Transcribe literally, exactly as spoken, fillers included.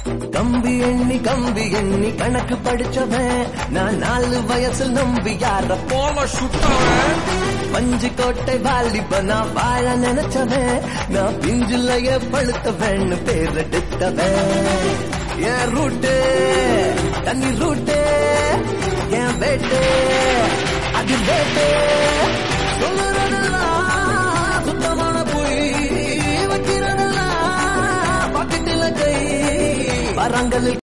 கம்பி எண்ணி கம்பி எண்ணி கணக்கு படிச்சவன் நான் நாலு வயசில் நம்பி யார போல சுட்டவன் பஞ்சு கோட்டை வாலிபனா வாழ நினைச்சவன் நான் பிஞ்சுலைய பழுத்தவன் பேர் எடுத்தவன் என் ரூட்டு தண்ணி ரூட்டு என் வேட்டு அது வேட்டு சொல்லுறதெல்லாம் சுத்தமான போய் வைக்கிறதெல்லாம் பாக்கெட்டில கை வரங்களில்